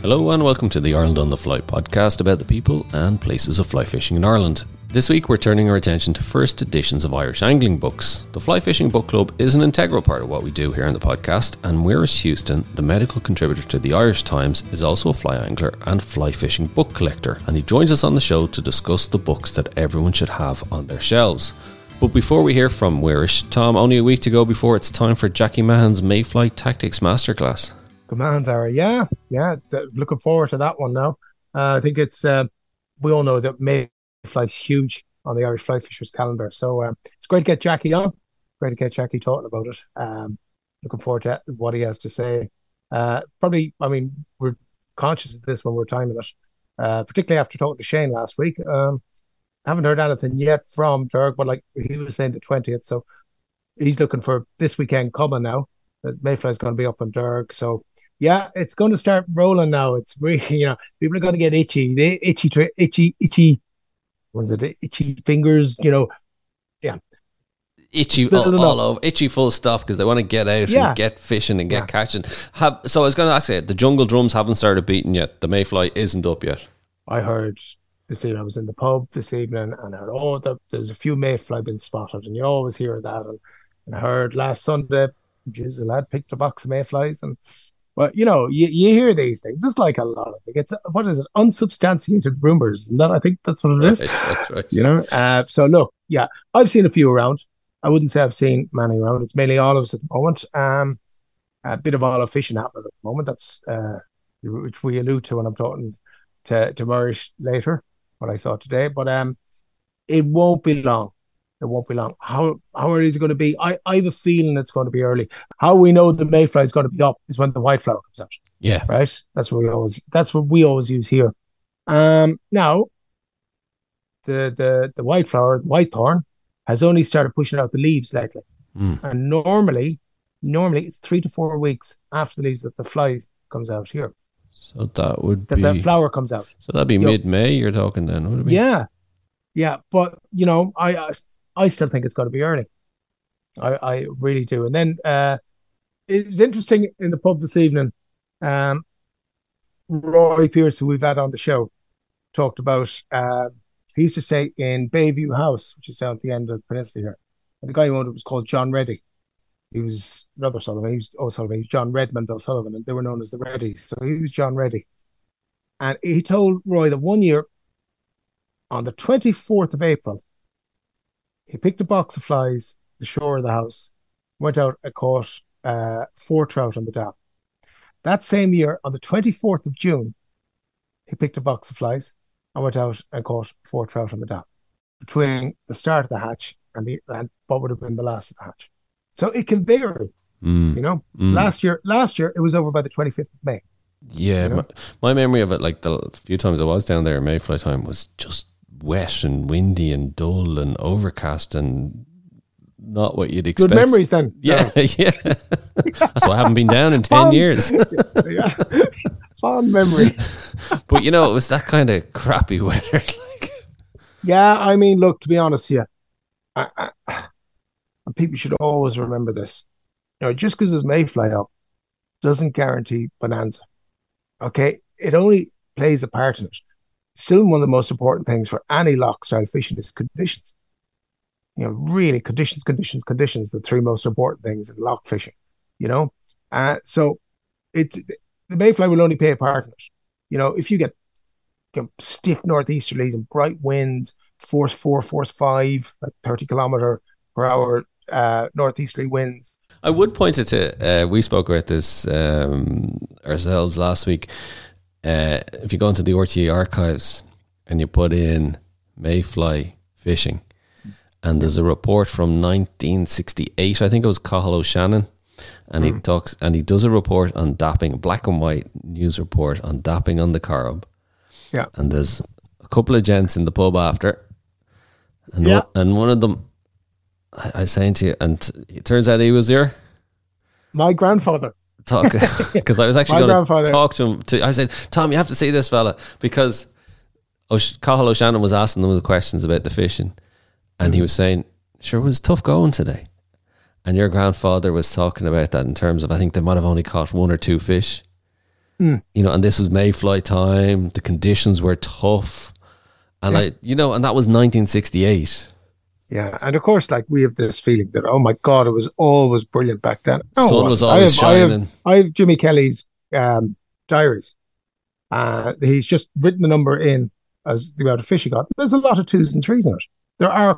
Hello and welcome to the Ireland on the Fly podcast about the people and places of fly fishing in Ireland. This week we're turning our attention to first editions of Irish angling books. The Fly Fishing Book Club is an integral part of what we do here on the podcast, and Muiris Houston, the medical contributor to the Irish Times, is also a fly angler and fly fishing book collector, and he joins us on the show to discuss the books that everyone should have on their shelves. But before we hear from Muiris, Tom, only a week to go before it's time for Jackie Mahan's Mayfly Tactics Masterclass. Good man, Dara. Yeah. Looking forward to that one now. I think it's, we all know that Mayfly's huge on the Irish fly fishers calendar. So it's great to get Jackie on. Great to get Jackie talking about it. Looking forward to what he has to say. We're conscious of this when we're timing it, particularly after talking to Shane last week. Haven't heard anything yet from Derg, but like he was saying the 20th. So he's looking for this weekend coming now. Mayfly's going to be up on Derg. So yeah, it's going to start rolling now. It's really, people are going to get itchy. They itchy. What is it? Itchy fingers, yeah. Itchy all over, itchy full stop, because they want to get out and get fishing and get catching. So I was going to ask you, the jungle drums haven't started beating yet. The Mayfly isn't up yet. I heard this evening, I was in the pub this evening and I heard, there's a few Mayfly been spotted, and you always hear that. And I heard last Sunday, a lad picked a box of Mayflies, and well, you hear these things. It's like a lot of things. It's unsubstantiated rumors, and I think that's what it is. Right. So look, yeah, I've seen a few around. I wouldn't say I've seen many around. It's mainly olives at the moment. A bit of olive fishing happening at the moment. That's which we allude to when I'm talking to Muiris later. What I saw today, but it won't be long. It won't be long. How early is it going to be? I have a feeling it's going to be early. How we know the Mayfly is going to be up is when the white flower comes out. Yeah. Right? That's what we always use here. Now the white flower, white thorn, has only started pushing out the leaves lately. And normally it's 3 to 4 weeks after the leaves that the fly comes out here. So that would be the flower comes out. So that'd be mid-May you're talking then, would it be? Yeah. But I still think it's got to be early. I really do. And then it was interesting in the pub this evening. Roy Pearce, who we've had on the show, talked about he used to stay in Bayview House, which is down at the end of the peninsula here. And the guy who owned it was called John Reddy. He was another Sullivan. He was John Redmond O'Sullivan, and they were known as the Reddies. So he was John Reddy. And he told Roy that one year, on the 24th of April, he picked a box of flies, the shore of the house, went out and caught 4 trout on the dam. That same year, on the 24th of June, he picked a box of flies and went out and caught 4 trout on the dam, between the start of the hatch and what would have been the last of the hatch. So it can vary, Last year it was over by the 25th of May. Yeah, my memory of it, like the few times I was down there in Mayfly time, was just wet and windy and dull and overcast and not what you'd expect. Good memories then. Yeah. That's why I haven't been down in 10 years. Fond memories. But it was that kind of crappy weather. Yeah, I mean, look, to be honest here, and people should always remember this. Just because there's Mayfly up doesn't guarantee bonanza. Okay? It only plays a part in it. Still, one of the most important things for any loch style fishing is conditions. Really conditions, the 3 most important things in loch fishing. So it's the Mayfly will only play a part in it. If you get stiff northeasterlies and bright winds, force 4, force 5, like 30 kilometer per hour northeasterly winds. I would point it to, we spoke about this ourselves last week. If you go into the RTA archives and you put in Mayfly fishing, and there's a report from 1968, I think it was Cathal O'Shannon, and he does a report on dapping, a black and white news report on dapping on the Corrib. Yeah. And there's a couple of gents in the pub after, and one of them, I was saying to you, and it turns out he was there. My grandfather. Because I was actually going to talk to him. I said, Tom, you have to see this fella, because Cathal O'Shannon was asking them the questions about the fishing, and he was saying, sure, it was tough going today. And your grandfather was talking about that in terms of, I think they might have only caught 1 or 2 fish. You know, and this was mayfly time. The conditions were tough. And and that was 1968. Yeah, and of course, like we have this feeling that, oh my God, it was always brilliant back then. No, Sun was always shining. I have Jimmy Kelly's diaries. He's just written the number in as the amount of fish he got. There's a lot of 2s and 3s in it. There are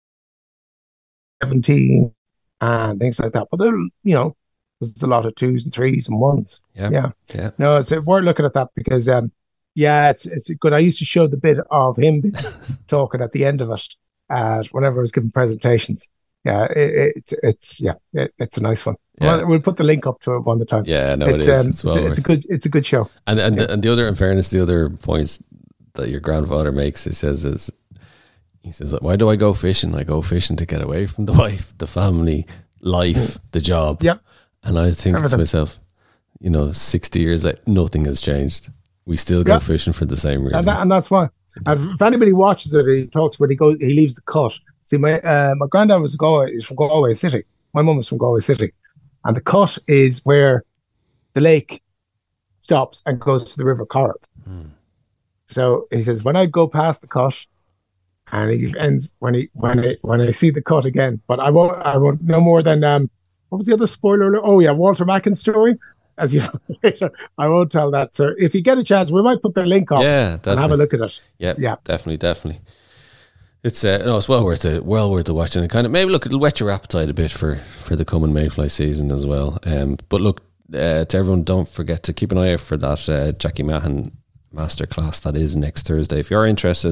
17 and things like that, but there's a lot of 2s and 3s and 1s. Yeah. No, it's worth looking at that because it's good. I used to show the bit of him talking at the end of it whenever I was giving presentations. Yeah, it's a nice one. Yeah. We'll put the link up to it one of the time. Yeah, no, it is. It's a good show. And the other, in fairness, the other point that your grandfather makes, he says, why do I go fishing? I go fishing to get away from the wife, the family, life, the job. Yeah. And I think to myself, 60 years, nothing has changed. We still go fishing for the same reason. And that's why. And if anybody watches it, he talks when he leaves the cut. See, my granddad is from Galway City. My mum is from Galway City. And the cut is where the lake stops and goes to the River Corrib. So he says, when I go past the cut, and he ends when I see the cut again, but I won't no more than what was the other spoiler? Oh yeah, Walter Mackin's story. As you I won't tell that. So if you get a chance, we might put the link up and have a look at it. Yeah, definitely. It's it's well worth it. Well worth it watching. And kind of maybe it'll whet your appetite a bit for the coming mayfly season as well. But look, to everyone, don't forget to keep an eye out for that Jackie Mahan masterclass that is next Thursday. If you are interested,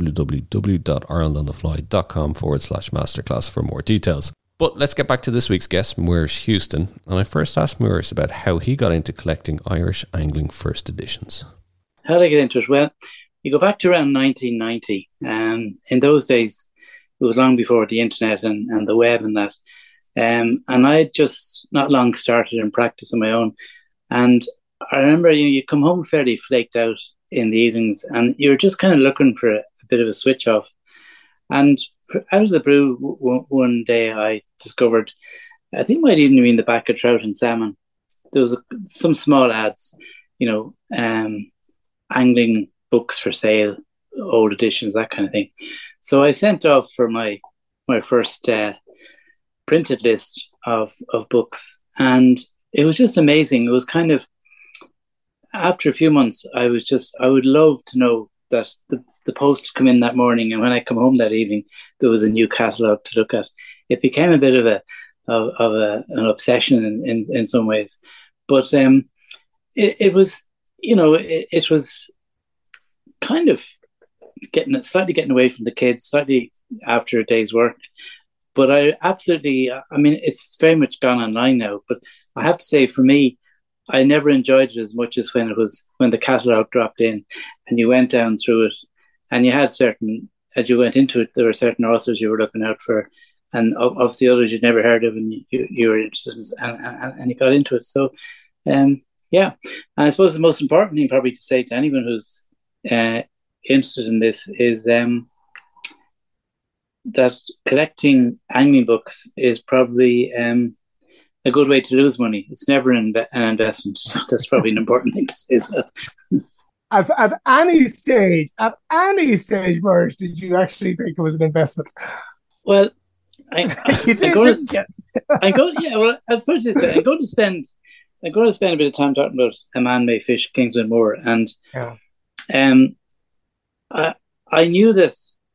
www.irelandonthefly.com/masterclass for more details. But let's get back to this week's guest, Muireann Houston. And I first asked Muireann about how he got into collecting Irish angling first editions. How did I get into it? Well, you go back to around 1990. In those days, it was long before the internet and the web and that. And I had just not long started in practice on my own. And I remember you come home fairly flaked out in the evenings and you were just kind of looking for a bit of a switch off. And out of the blue, one day I discovered, I think it might even mean the back of trout and salmon. There was some small ads, angling books for sale, old editions, that kind of thing. So I sent off for my first printed list of books, and it was just amazing. It was kind of, after a few months, I would love to know that the post come in that morning, and when I come home that evening, there was a new catalogue to look at. It became a bit of an obsession in some ways, but it was kind of slightly getting away from the kids, slightly after a day's work. But it's very much gone online now. But I have to say, for me, I never enjoyed it as much as when the catalogue dropped in and you went down through it, and you had as you went into it, there were certain authors you were looking out for, and obviously others you'd never heard of, and you were interested in, and you got into it. So, and I suppose the most important thing probably to say to anyone who's interested in this is that collecting angling books is probably a good way to lose money. It's never an investment. So that's probably an important thing to say as well. At any stage, Murray, did you actually think it was an investment? Well, I'm going to spend a bit of time talking about A Man May Fish, Kingsman Moor, and I knew that.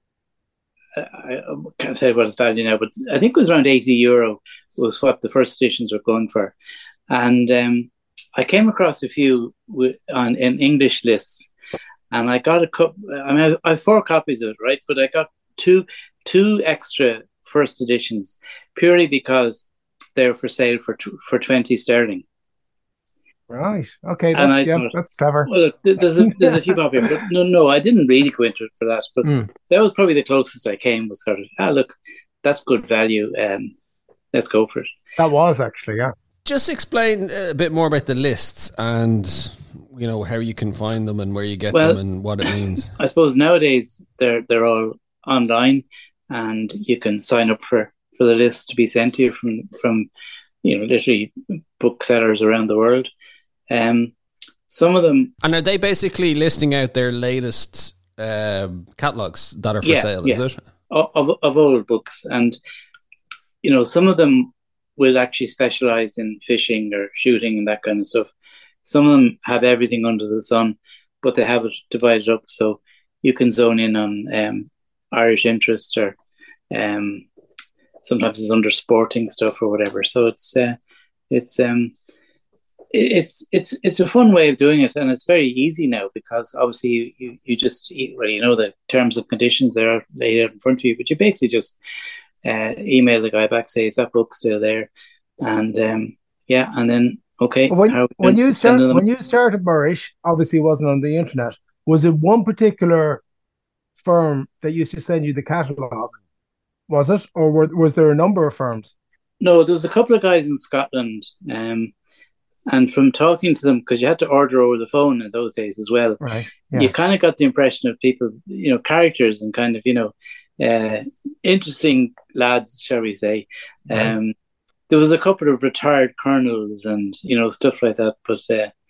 I can't say what it's value now, but I think it was around €80 was what the first editions were going for, and I came across a few in English lists, and I got a couple. I have 4 copies of it, right? But I got two extra first editions purely because they're for sale for 20 sterling. Right. Okay. That's clever. Well, look, there's a few copies, but no, I didn't really go into it for that. But that was probably the closest I came. Was sort of, look, that's good value. Let's go for it. That was actually, yeah. Just explain a bit more about the lists and how you can find them and where you get them and what it means. I suppose nowadays they're all online, and you can sign up for the list to be sent to you from literally booksellers around the world. some of them. And are they basically listing out their latest catalogues that are for sale, is it? Of old books. And, some of them will actually specialize in fishing or shooting and that kind of stuff. Some of them have everything under the sun, but they have it divided up so you can zone in on Irish interest, or sometimes it's under sporting stuff or whatever. So it's a fun way of doing it, and it's very easy now because obviously you just the terms and conditions are laid out in front of you, but you basically just email the guy back, say, is that book still there? And and then okay. When you started Morish, obviously it wasn't on the internet. Was it one particular firm that used to send you the catalogue? Was it, or was there a number of firms? No, there was a couple of guys in Scotland. And from talking to them, because you had to order over the phone in those days as well, right? Yeah. You kind of got the impression of people, characters and kind of, interesting lads, shall we say. Right. There was a couple of retired colonels and, stuff like that. But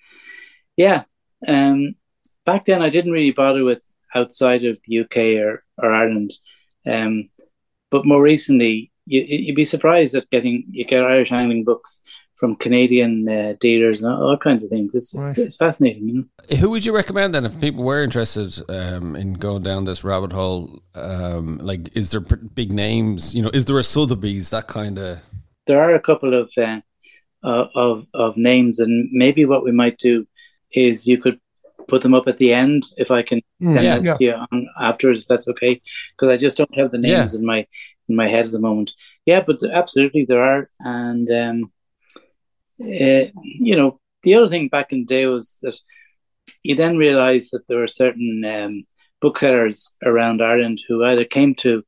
back then I didn't really bother with outside of the UK or Ireland. But more recently, you'd be surprised at you get Irish angling books from Canadian dealers and all kinds of things. It's fascinating. Who would you recommend then if people were interested in going down this rabbit hole? Is there big names? Is there a Sotheby's, that kind of? There are a couple of names, and maybe what we might do is you could put them up at the end if I can send that to you afterwards. That's okay, because I just don't have the names in my head at the moment. Yeah, but absolutely there are, and the other thing back in the day was that you then realised that there were certain booksellers around Ireland who either came to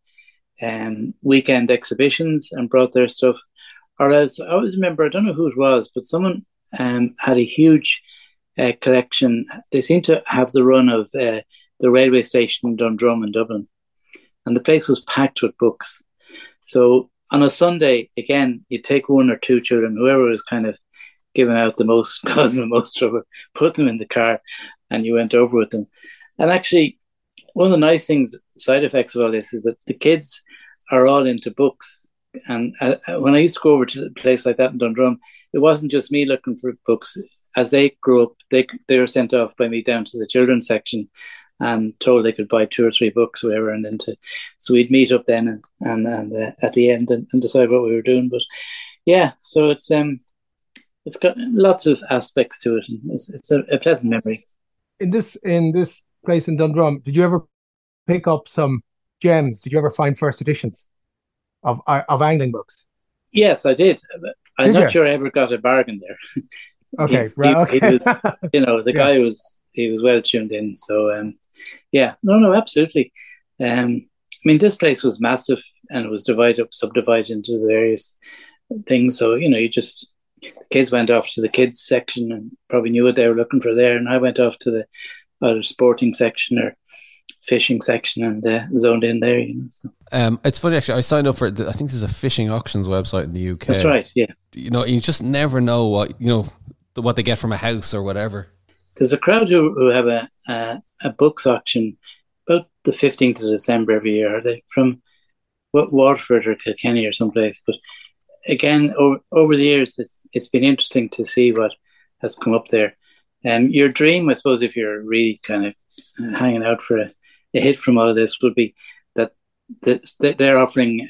weekend exhibitions and brought their stuff, or else I always remember, I don't know who it was, but someone had a huge collection. They seemed to have the run of the railway station in Dundrum in Dublin, and the place was packed with books. So on a Sunday, again, you take one or two children, whoever was kind of giving out the most, causing the most trouble, put them in the car, and you went over with them. And actually, one of the nice things, side effects of all this, is that the kids are all into books. And when I used to go over to a place like that in Dundrum, it wasn't just me looking for books. As they grew up, they were sent off by me down to the children's section and told they could buy 2 or 3 books, whatever, and then so we'd meet up then and at the end and decide what we were doing. But yeah, so it's got lots of aspects to it. It's a pleasant memory. In this place in Dundrum, did you ever pick up some gems? Did you ever find first editions of angling books? Yes, I did. I'm not sure I ever got a bargain there. Okay, right. Okay. He was, the guy was well tuned in. So no, absolutely. This place was massive, and it was subdivided into the various things. So the kids went off to the kids section and probably knew what they were looking for there, and I went off to the either sporting section or fishing section and zoned in there. So. It's funny actually. I signed up for I think there's a fishing auctions website in the UK. That's right. Yeah. You just never know what they get from a house or whatever. There's a crowd who have a books auction about the 15th of December every year. Are they from Waterford or Kilkenny or someplace? But again, over the years, it's been interesting to see what has come up there. Your dream, I suppose, if you're really kind of hanging out for a hit from all of this, would be that they're offering,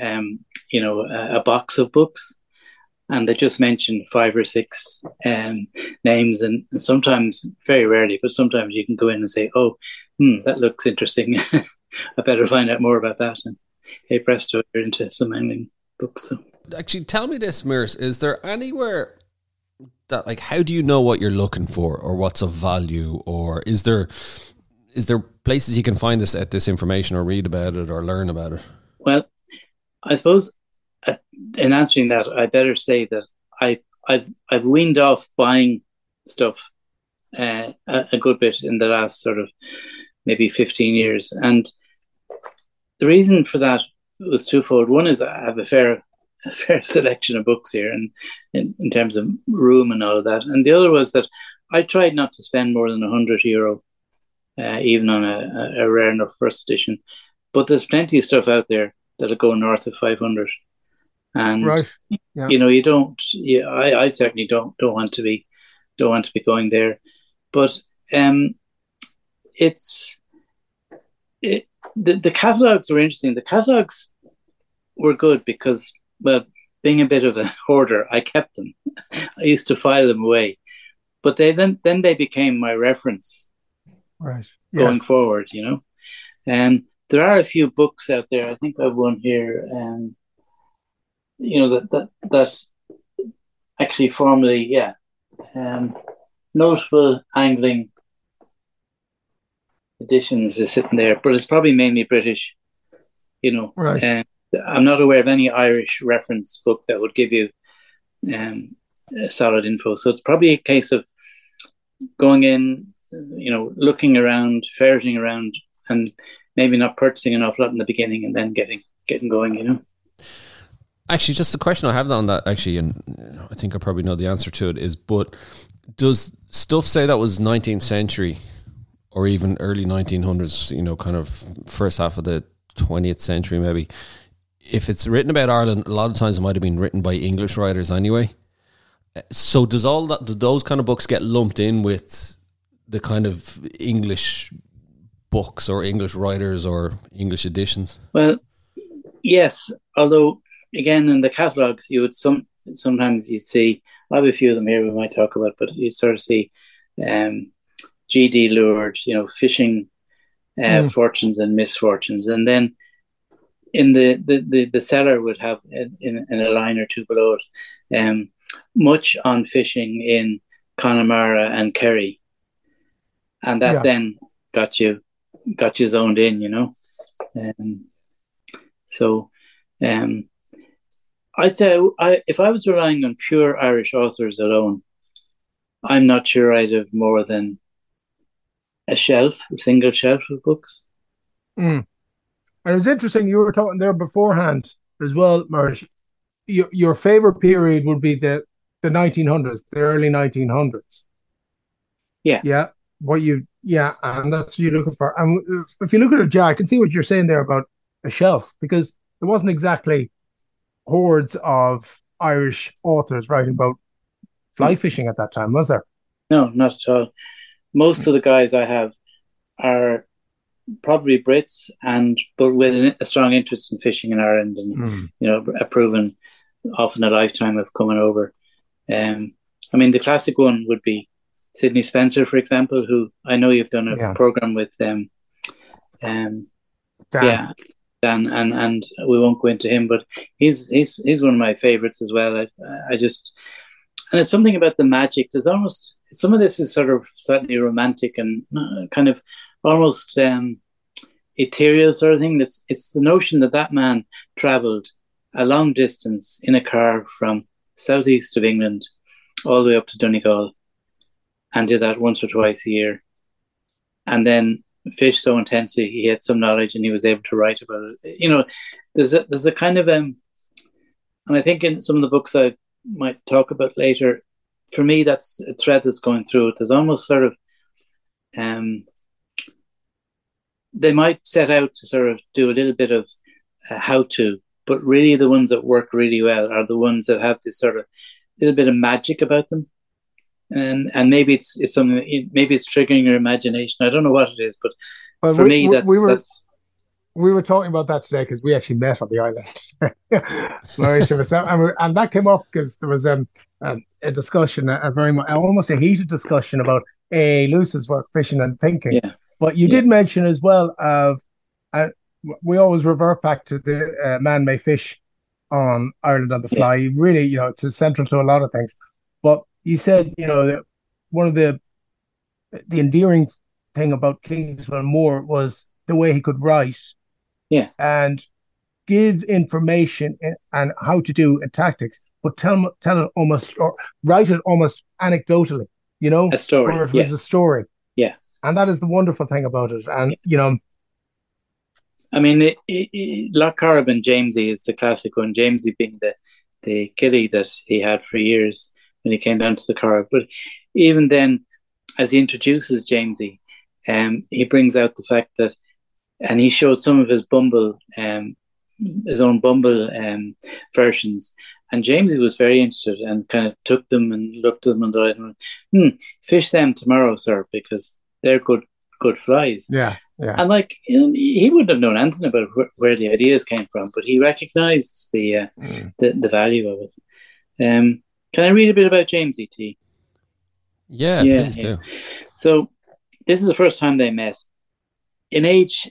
a box of books, and they just mention 5 or 6 names, and sometimes, very rarely, but sometimes you can go in and say, "Oh, that looks interesting. I better find out more about that." And hey, presto, you're into some angling books. So. Actually, tell me this, Mirs, is there anywhere that, how do you know what you're looking for or what's of value, or is there places you can find this information or read about it or learn about it? Well, I suppose in answering that, I better say that I've weaned off buying stuff a good bit in the last sort of maybe 15 years, and the reason for that was twofold. One is I have a fair selection of books here, and in terms of room and all of that. And the other was that I tried not to spend more than €100, even on a rare enough first edition. But there's plenty of stuff out there that'll go north of 500. And right, yeah, you don't. Yeah, I certainly don't want to be going there. But the catalogs were interesting. The catalogs were good because, well, being a bit of a hoarder, I kept them. I used to file them away, but then they became my reference right, going yes, forward. And there are a few books out there. I think I've one here. That actually formerly, yeah, notable angling editions is sitting there, but it's probably mainly British. right. I'm not aware of any Irish reference book that would give you solid info. So it's probably a case of going in, looking around, ferreting around, and maybe not purchasing an awful lot in the beginning, and then getting going. Actually, just a question I have on that, actually, and I think I probably know the answer to it, is, but does stuff say that was 19th century or even early 1900s, kind of first half of the 20th century maybe? If it's written about Ireland, a lot of times it might have been written by English writers anyway. So do those kind of books get lumped in with the kind of English books or English writers or English editions? Well, yes, although again in the catalogues you would sometimes you'd see, I have a few of them here we might talk about, but you sort of see G.D. Luard, fishing fortunes and misfortunes, and then in the seller would have in a line or two below it much on fishing in Connemara and Kerry, and that then got you zoned in, so I'd say if I was relying on pure Irish authors alone, I'm not sure I'd have more than a single shelf of books. And it's interesting, you were talking there beforehand as well, Marish. Your favorite period would be the 1900s, the early 1900s. Yeah. Yeah. And that's what you're looking for. And if you look at it, Jack, I can see what you're saying there about a shelf, because there wasn't exactly hordes of Irish authors writing about fly fishing at that time, was there? No, not at all. Most of the guys I have are probably Brits, but with a strong interest in fishing in Ireland, and a proven, often a lifetime of coming over. The classic one would be Sidney Spencer, for example, who I know you've done a program with them. Dan. Yeah, Dan, and we won't go into him, but he's one of my favorites as well. I just, and it's something about the magic. There's almost, some of this is sort of slightly romantic and kind of almost ethereal sort of thing. It's the notion that man travelled a long distance in a car from southeast of England all the way up to Donegal, and did that once or twice a year, and then fished so intensely he had some knowledge and he was able to write about it. There's a kind of and I think in some of the books I might talk about later, for me that's a thread that's going through it. There's almost sort of they might set out to sort of do a little bit of how to, but really the ones that work really well are the ones that have this sort of little bit of magic about them. And maybe it's something, maybe it's triggering your imagination. I don't know what it is, but for me, we were talking about that today because we actually met on the island. And that came up because there was a discussion, almost a heated discussion about A. Lewis's work, Fishing and Thinking. Yeah. But you did mention as well of, we always revert back to the Man May Fish on Ireland on the Fly. Yeah. Really, it's central to a lot of things. But you said, that one of the endearing thing about Kingswell Moore was the way he could write, and give information and how to do and tactics, but tell it almost, or write it almost anecdotally, a story, or it was a story, and that is the wonderful thing about it. And Loch Corrib, Jamesy is the classic one. Jamesy being the killie that he had for years when he came down to the Corrib. But even then, as he introduces Jamesy, he brings out the fact that, and he showed some of his Bumble, his own Bumble versions. And Jamesy was very interested and kind of took them and looked at them and thought, fish them tomorrow, sir, because they're good flies. Yeah, yeah. And like, he wouldn't have known anything about where the ideas came from, but he recognised the value of it. Can I read a bit about Jamesy to you? Yeah, please do. So this is the first time they met. In age,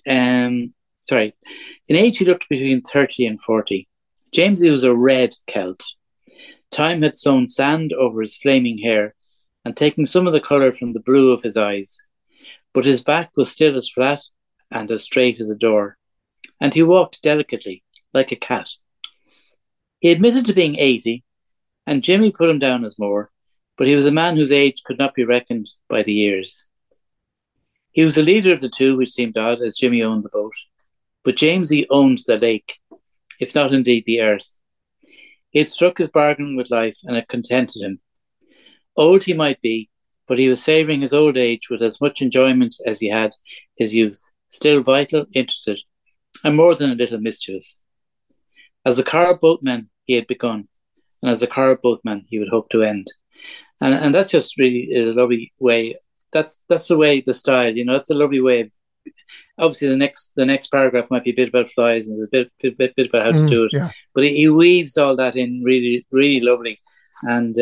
he looked between 30 and 40. Jamesy was a red Celt. Time had sown sand over his flaming hair and taken some of the colour from the blue of his eyes. But his back was still as flat and as straight as a door, and he walked delicately, like a cat. He admitted to being 80, and Jimmy put him down as more, but he was a man whose age could not be reckoned by the years. He was the leader of the two, which seemed odd, as Jimmy owned the boat. But Jamesy owned the lake, if not indeed the earth. He had struck his bargain with life, and it contented him. Old he might be, but he was savouring his old age with as much enjoyment as he had his youth, still vital, interested, and more than a little mischievous. As a car boatman he had begun, and as a car boatman he would hope to end. And that's just really a lovely way. That's the way, the style, it's a lovely way of, obviously the next paragraph might be a bit about flies and a bit about how to do it. Yeah. But he weaves all that in really, really lovely. And,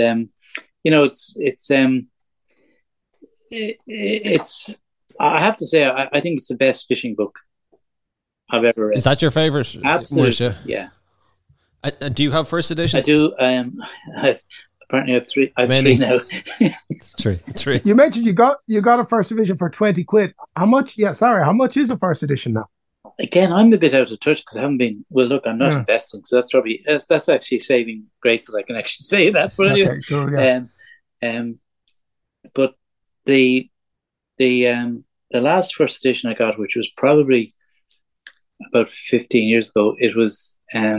it's I have to say, I think it's the best fishing book I've ever read. Is that your favourite? Absolutely, yeah. Do you have first edition? I do. Apparently, I have three. I have three now. Three. You mentioned you got a first edition for £20. How much? Yeah, sorry. How much is a first edition now? Again, I'm a bit out of touch because I haven't been. Well, look, I'm not investing, so that's actually saving grace that I can actually say that. But anyway, okay, cool, yeah. But the last first edition I got, which was probably about 15 years ago, it was,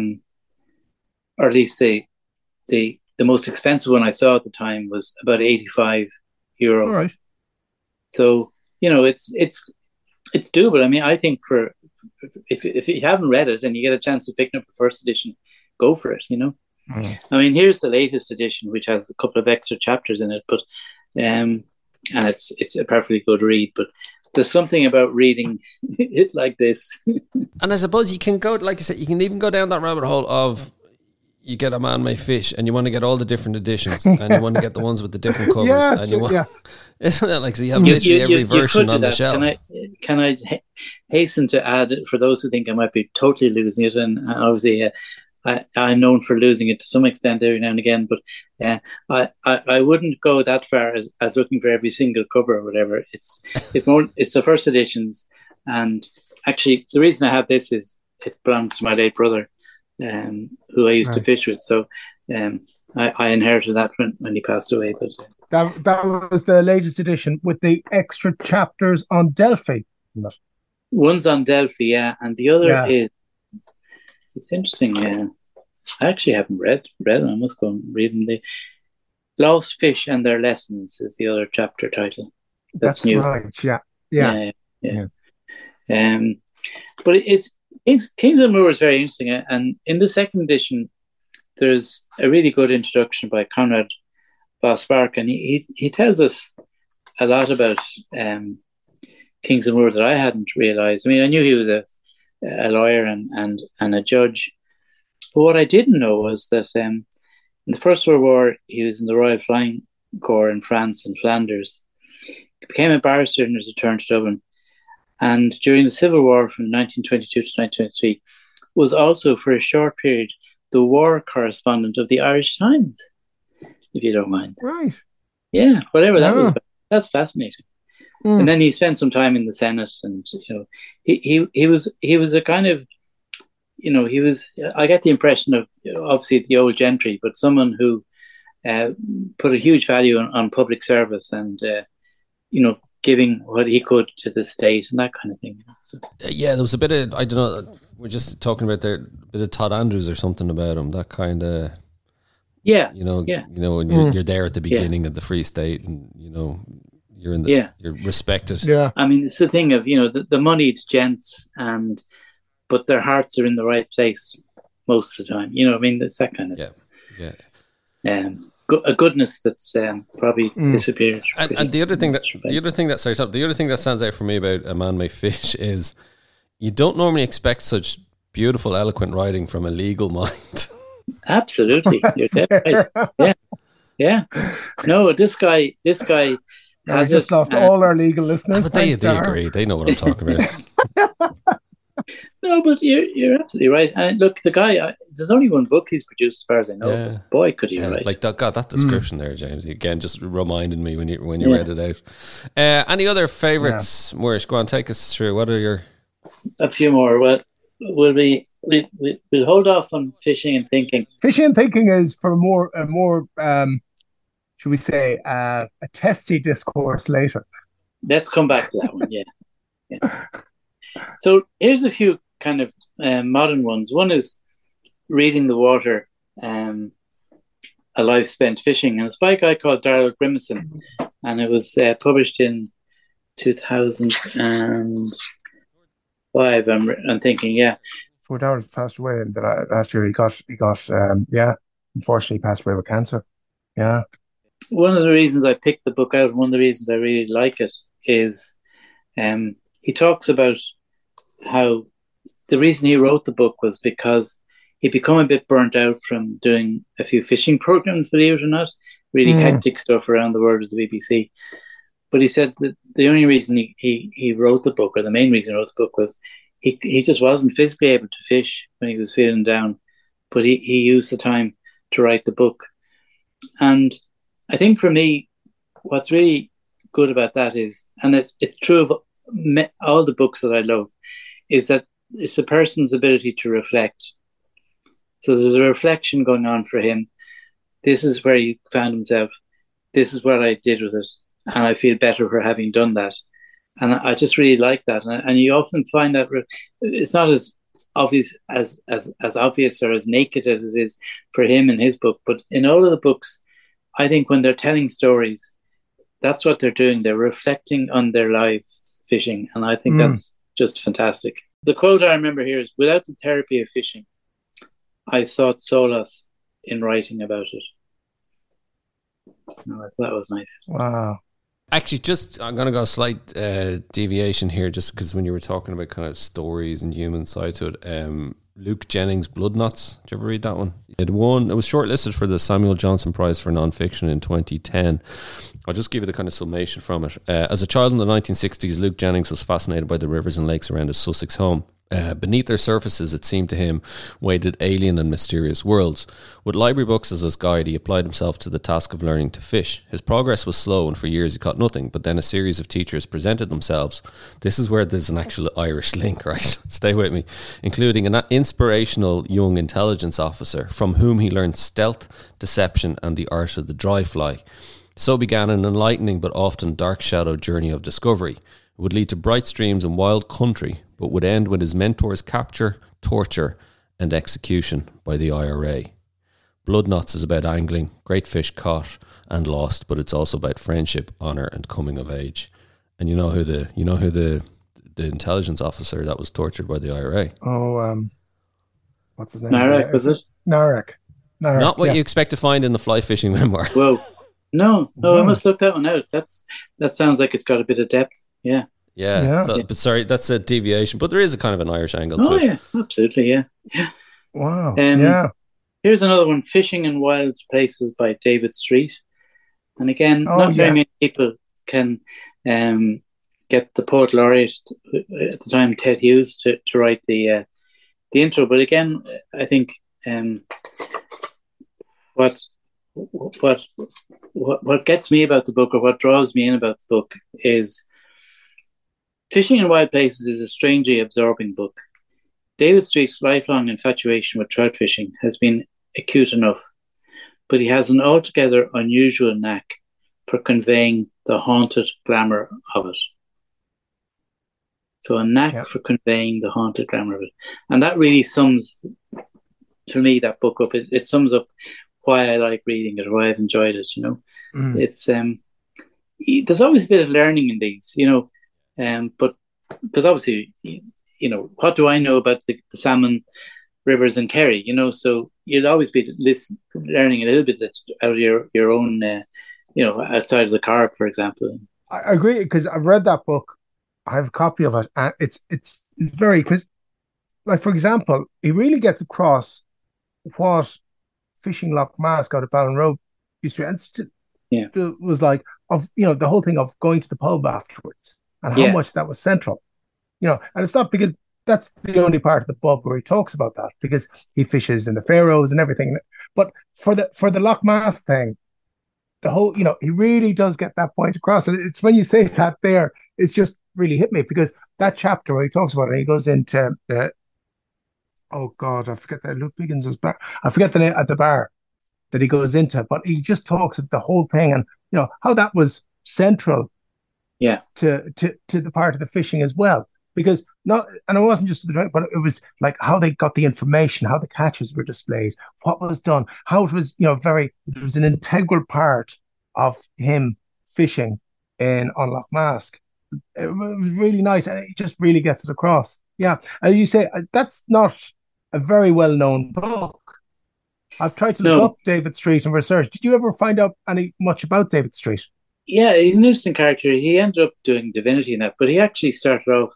or at least the most expensive one I saw at the time was about €85. All right. So it's doable. I mean, I think if you haven't read it and you get a chance to pick up the first edition, go for it. I mean, here's the latest edition, which has a couple of extra chapters in it, but and it's a perfectly good read. But there's something about reading it like this. And I suppose you can go, like I said, you can even go down that rabbit hole of, you get A Man May Fish and you want to get all the different editions and you want to get the ones with the different covers. Isn't it like, so you have literally every version on the shelf. Can I hasten to add, for those who think I might be totally losing it, and obviously I'm known for losing it to some extent every now and again, but I wouldn't go that far as looking for every single cover or whatever. It's the first editions, and actually the reason I have this is it belongs to my late brother, who I used to fish with. So I inherited that when he passed away. But that was the latest edition with the extra chapters on Delphi. One's on Delphi, yeah, and the other is. It's interesting. I actually haven't read them. I must go and read them. The Lost Fish and Their Lessons is the other chapter title. That's new. Right. Yeah. But it's Kings of Moor is very interesting, and in the second edition, there's a really good introduction by Conrad Vos Spark, and he tells us a lot about Kings of Moor that I hadn't realised. I mean, I knew he was a lawyer and a judge, but what I didn't know was that in the First World War, he was in the Royal Flying Corps in France and Flanders. He became a barrister in his return to Dublin. And during the Civil War from 1922 to 1923, was also for a short period the war correspondent of the Irish Times, if you don't mind. Right. Yeah, whatever that was about. That's fascinating. And then he spent some time in the Senate, and he was a kind of, he was. I get the impression of obviously the old gentry, but someone who put a huge value on public service and giving what he could to the state and that kind of thing. So. Yeah, there was a bit of, I don't know, we're just talking about there, a bit of Todd Andrews or something about him, that kind of, when you're there at the beginning of the Free State, and, You're in the you're respected. Yeah. I mean, it's the thing of, the moneyed gents, but their hearts are in the right place most of the time. I mean, it's that kind of a goodness that's probably disappeared. And the other thing that stands out for me about A Man May Fish is you don't normally expect such beautiful, eloquent writing from a legal mind. Absolutely, you're dead right. Yeah. No, this guy has just lost all our legal listeners. But they agree. They know what I'm talking about. No, but you're absolutely right. And look, the guy, there's only one book he's produced, as far as I know. Yeah. Boy, could he write! Like that description there, James. Again, just reminded me when you read it out. Any other favourites? Moorish, go on, take us through. What are your? A few more. Well, we'll hold off on Fishing and Thinking. Fishing and Thinking is for a more should we say a testy discourse later. Let's come back to that one. Yeah. So here's a few kind of modern ones. One is Reading the Water, A Life Spent Fishing, and it's by a guy called Darrell Grimison, and it was published in 2005. I'm thinking, Well, Darrell passed away last year. He got unfortunately passed away with cancer. Yeah. One of the reasons I picked the book out, one of the reasons I really like it is he talks about how the reason he wrote the book was because he'd become a bit burnt out from doing a few fishing programs, believe it or not, really hectic stuff around the world of the BBC. But he said that the only reason he wrote the book, or the main reason he wrote the book, was he just wasn't physically able to fish when he was feeling down, but he used the time to write the book. And I think for me, what's really good about that is, and it's true of all the books that I love, is that it's a person's ability to reflect. So there's a reflection going on for him. This is where he found himself. This is what I did with it. And I feel better for having done that. And I just really like that. And you often find that it's not as obvious as obvious or as naked as it is for him in his book. But in all of the books, I think when they're telling stories, that's what they're doing. They're reflecting on their lives fishing. And I think that's just fantastic. The quote I remember here is, "Without the therapy of fishing, I sought solace in writing about it." No, that was nice. Wow. Actually, I'm going to go a slight deviation here, just because when you were talking about kind of stories and human side to it, Luke Jennings' Bloodknots. Did you ever read that one? It was shortlisted for the Samuel Johnson Prize for Nonfiction in 2010. I'll just give you the kind of summation from it. As a child in the 1960s, Luke Jennings was fascinated by the rivers and lakes around his Sussex home. Beneath their surfaces, it seemed to him, waited alien and mysterious worlds. With library books as his guide, he applied himself to the task of learning to fish. His progress was slow, and for years he caught nothing, but then a series of teachers presented themselves. This is where there's an actual Irish link, right? Stay with me. Including an inspirational young intelligence officer from whom he learned stealth, deception, and the art of the dry fly. So began an enlightening but often dark-shadowed journey of discovery. It would lead to bright streams and wild country, but would end with his mentor's capture, torture, and execution by the IRA. Bloodknots is about angling, great fish caught and lost, but it's also about friendship, honour, and coming of age. And you know who the intelligence officer that was tortured by the IRA? Oh, what's his name? Narek, was it? Narek. Not what you expect to find in the fly fishing memoir. Whoa. No, I must look that one out. That sounds like it's got a bit of depth. Yeah. Yeah. So, but sorry, that's a deviation. But there is a kind of an Irish angle to it. Oh, yeah, absolutely, yeah. Wow. Yeah. Here's another one, Fishing in Wild Places by David Street. And again, not very many people can get the poet laureate at the time, Ted Hughes, to write the intro. But again, I think what gets me about the book, or what draws me in about the book, is Fishing in Wild Places is a strangely absorbing book. David Street's lifelong infatuation with trout fishing has been acute enough, but he has an altogether unusual knack for conveying the haunted glamour of it. So a knack for conveying the haunted glamour of it. And that really sums, for me, that book up. It sums up why I like reading it, or why I've enjoyed it, you know. It's there's always a bit of learning in these, but because obviously, what do I know about the salmon rivers in Kerry, so you'd always be learning a little bit out of your own, outside of the carp, for example. I agree, because I've read that book. I have a copy of it, and it's very, because, like, for example, he really gets across what fishing Loch Mask out of Ballinrobe used to be, and it was like, of the whole thing of going to the pub afterwards and how much that was central, and it's not because that's the only part of the book where he talks about that, because he fishes in the Faroes and everything, but for the Loch Mask thing, the whole, he really does get that point across. And it's when you say that there, it's just really hit me, because that chapter where he talks about it, he goes into oh God, I forget that Luke Biggins' bar. I forget the name at the bar that he goes into, but he just talks of the whole thing, and how that was central, to the part of the fishing as well. Because and it wasn't just the drink, but it was like how they got the information, how the catches were displayed, what was done, how it was, it was an integral part of him fishing on Loch Mask. It was really nice, and it just really gets it across. Yeah, as you say, that's not a very well-known book. I've tried to look up David Street and research. Did you ever find out much about David Street? Yeah, he's an interesting character. He ended up doing divinity in that, but he actually started off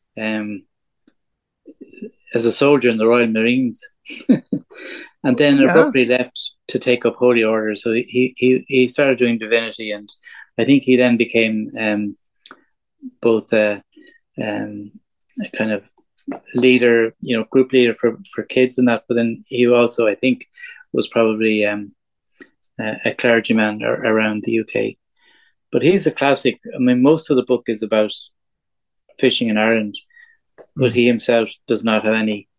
as a soldier in the Royal Marines, and then abruptly left to take up holy order. So he started doing divinity, and I think he then became both a kind of leader, group leader for kids and that. But then he also, I think, was probably a clergyman around the UK. But he's a classic. I mean, most of the book is about fishing in Ireland, but he himself does not have any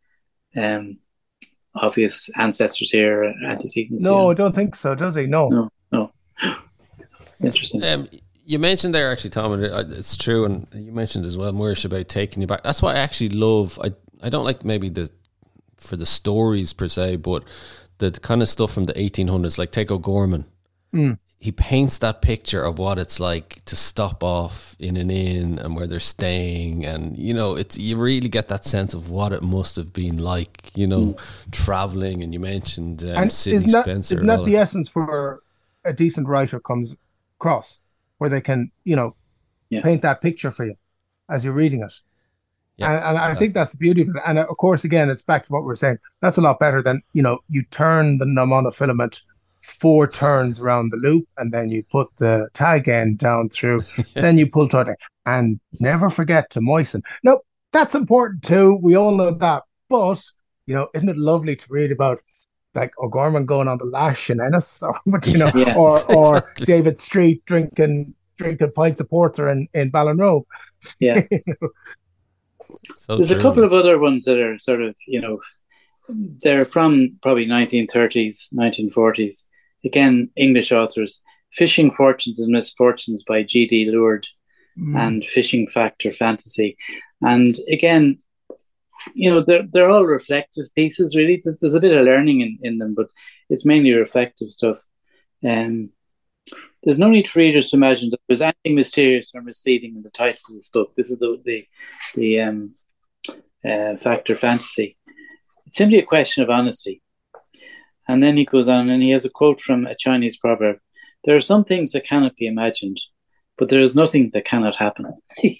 obvious ancestors here or antecedents. No, I don't think so, does he? No. Interesting. You mentioned there, actually, Tom, and it's true, and you mentioned as well, Moorish, about taking you back. That's what I actually love. I don't like maybe for the stories per se, but the kind of stuff from the 1800s, like take O'Gorman. He paints that picture of what it's like to stop off in an inn and where they're staying, and you really get that sense of what it must have been like, traveling. And you mentioned Sidney Spencer. Isn't that the essence where a decent writer comes across, where they can paint that picture for you as you're reading it? And I think that's the beauty of it. And of course, again, it's back to what we're saying. That's a lot better than you turn the monofilament 4 turns around the loop, and then you put the tag end down through, then you pull toward it, and never forget to moisten. No, that's important too. We all know that. But, isn't it lovely to read about, like, O'Gorman going on the lash in Ennis, or exactly. David Street drinking pints of porter in Ballinrobe. Yeah. So there's a couple of other ones that are sort of, they're from probably 1930s, 1940s. Again, English authors. Fishing Fortunes and Misfortunes by G.D. Luard and Fishing Fact or Fantasy. And again, they're all reflective pieces, really. There's a bit of learning in them, but it's mainly reflective stuff. There's no need for readers to imagine that there's anything mysterious or misleading in the title of this book. This is the Fact or Fantasy. It's simply a question of honesty. And then he goes on, and he has a quote from a Chinese proverb: "There are some things that cannot be imagined, but there is nothing that cannot happen."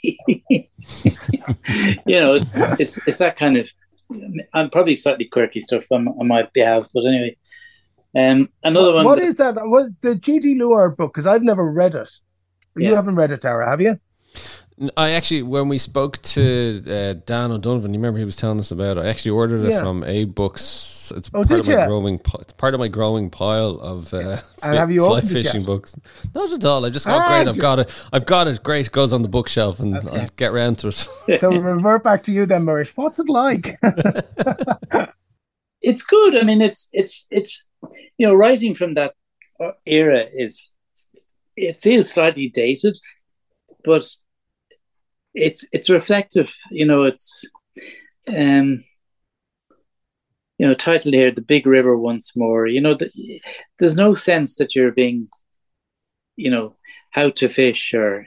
It's that kind of. I'm probably slightly quirky stuff on my behalf, but anyway. Another one. What is that? Was the G.D. Luard book? Because I've never read it. You haven't read it, Tara, have you? I actually, when we spoke to Dan O'Donovan, you remember he was telling us about it. I actually ordered it from Abe Books. It's part of my growing pile of fly fishing books. Not at all. I just got great. I've got it. Great. It goes on the bookshelf, and I'll get round to it. So we'll revert back to you then, Marish. What's it like? It's good. I mean, it's writing from that era it feels slightly dated, but it's reflective. It's titled here "The Big River Once More." There's no sense that you're being how to fish, or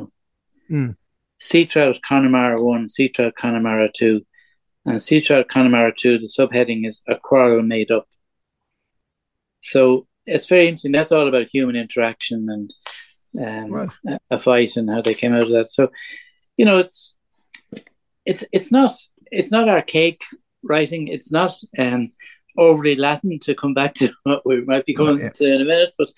sea trout Connemara 1, sea trout Connemara 2, and sea trout Connemara 2. The subheading is A Quarrel Made Up. So it's very interesting. That's all about human interaction and a fight and how they came out of that. So, it's not archaic writing. It's not overly Latin, to come back to what we might be going to in a minute. But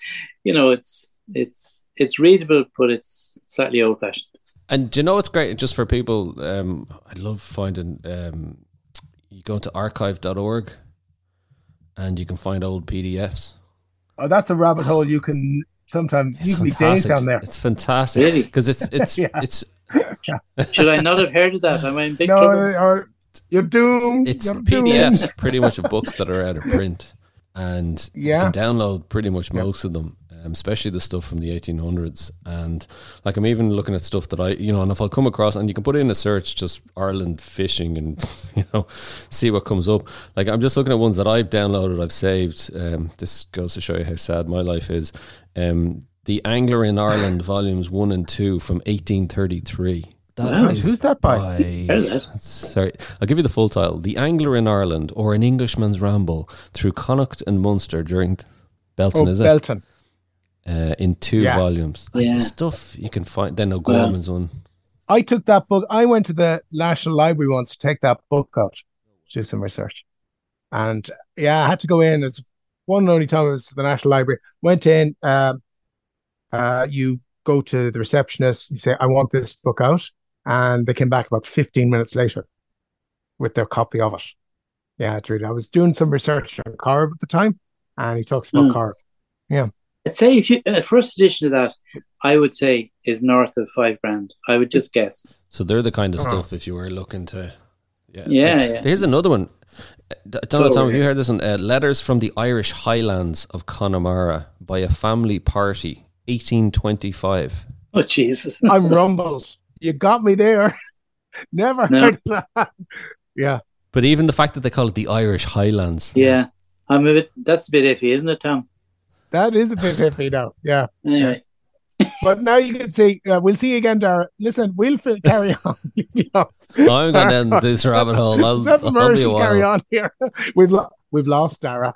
it's readable, but it's slightly old fashioned. And do you know what's great? Just for people, I love finding. You go to archive.org, and you can find old PDFs. Oh, that's a rabbit hole. You can sometimes you can be days down there. It's fantastic, really, because it's. Should I not have heard of that? Am I in big trouble? You're doomed. It's PDFs, pretty much of books that are out of print, and you can download pretty much most of them, especially the stuff from the 1800s. And like, I'm even looking at stuff that and if I'll come across, and you can put in a search, just Ireland fishing, and see what comes up. Like, I'm just looking at ones that I've downloaded, I've saved. This goes to show you how sad my life is. The Angler in Ireland, volumes 1 and 2 from 1833. Who's that by? Sorry, I'll give you the full title: The Angler in Ireland, or An Englishman's Ramble Through Connacht and Munster during Belton, is it? Belton. In 2 volumes. Like the stuff you can find. Then O'Gorman's one. I took that book. I went to the National Library once to take that book out, to do some research. And I had to go in. It's one and only time I was to the National Library. Went in. You go to the receptionist. You say, "I want this book out." And they came back about 15 minutes later with their copy of it. Yeah, it's really. I was doing some research on Corb at the time, and he talks about Corb. Yeah. I'd say if you first edition of that, I would say is north of $5,000. I would just guess. So they're the kind of stuff if you were looking to. Yeah. There's another one. I don't know, Tom, have you heard this one? Letters from the Irish Highlands of Connemara by a Family Party, 1825. Oh, Jesus. I'm rumbled. You got me there. Never heard of that. Yeah. But even the fact that they call it the Irish Highlands. Yeah. That's a bit iffy, isn't it, Tom? That is a bit iffy now. Yeah. Anyway. But now you can see, we'll see you again, Dara. Listen, we'll carry on. I'm going to end this rabbit hole. I'll be a while. Carry on here. We've lost Dara.